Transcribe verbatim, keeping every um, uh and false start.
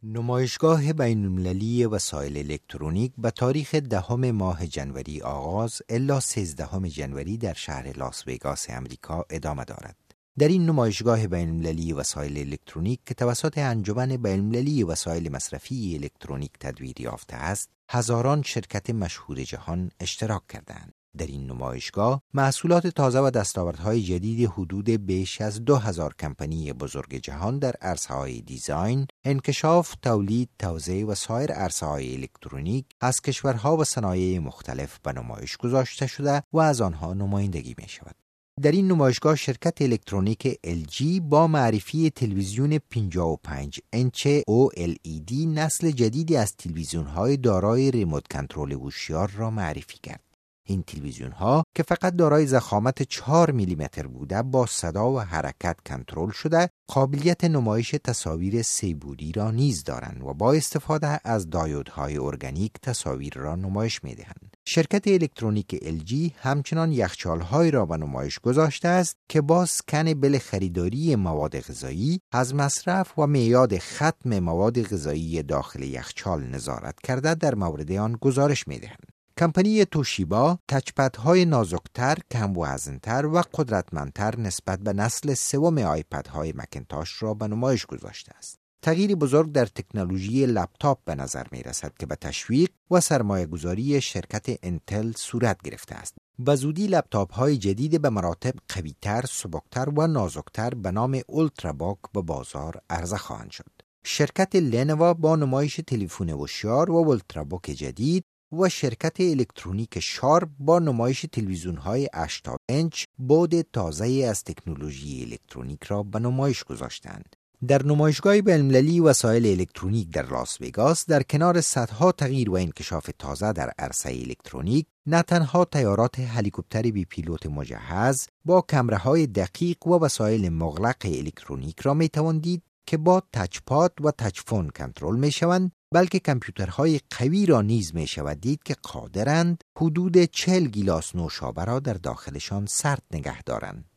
نمایشگاه بین‌المللی وسایل الکترونیک به تاریخ دهم ماه جنوری آغاز الی سیزدهم جنوری در شهر لاس وگاس امریکا ادامه دارد. در این نمایشگاه بین‌المللی وسایل الکترونیک که توسط انجمن بین‌المللی وسایل مصرفی الکترونیک تدوین یافته است، هزاران شرکت مشهور جهان اشتراک کردند. در این نمایشگاه محصولات تازه و دستاوردهای جدید حدود بیش از دو هزار کمپانی بزرگ جهان در عرصه‌های دیزاین، انکشاف، تولید، توزیع و سایر عرصه‌های الکترونیک از کشورها و صنایع مختلف به نمایش گذاشته شده و از آنها نمایندگی می شود. در این نمایشگاه شرکت الکترونیک ال جی با معرفی تلویزیون پنجاه و پنج اینچ او ال ای دی نسل جدیدی از تلویزیون‌های دارای ریموت کنترل هوشیار را معرفی کرد. این تلویزیون ها که فقط دارای ضخامت چهار میلیمتر بوده، با صدا و حرکت کنترل شده، قابلیت نمایش تصاویر سه‌بعدی را نیز دارند و با استفاده از دایودهای ارگانیک تصاویر را نمایش می دهند. شرکت الکترونیک ال جی همچنان یخچال‌های را به نمایش گذاشته است که با اسکن بل خریداری مواد غذایی از مصرف و میعاد ختم مواد غذایی داخل یخچال نظارت کرده در مورد آن گزارش می دهند. کمپانی توشیبا تچپدهای نازکتر، کم وزن‌تر و قدرتمندتر نسبت به نسل سوم آیپدهای مکینتاش را به نمایش گذاشته است. تغییر بزرگ در تکنولوژی لپتاپ به نظر می رسد که به تشویق و سرمایه گذاری شرکت انتل صورت گرفته است. به زودی لپتاپ های جدید به مراتب قوی‌تر، سبکتر و نازکتر به نام اولترابوک به بازار عرضه خواهند شد. شرکت لنوو با نمایش تلفن هوشیار و اولترابوک جدید و شرکت الکترونیک شارپ با نمایش تلویزیون‌های هشتاد اینچ بعد تازه از تکنولوژی الکترونیک را به نمایش گذاشتند. در نمایشگاه بین‌المللی وسایل الکترونیک در لاس وگاس، در کنار صدها تغییر و انکشاف تازه در عرصه الکترونیک، نه تنها تیارات هلیکوپتر بی پیلوت مجهز با کامراهای دقیق و وسایل مغلق الکترونیک را می‌توان دید که با تچپاد و تچفون کنترل می‌شوند، بلکه کامپیوترهای قوی را نیز می شود دید که قادرند حدود چهل گیلاس نوشابه را در داخلشان سرد نگه دارند.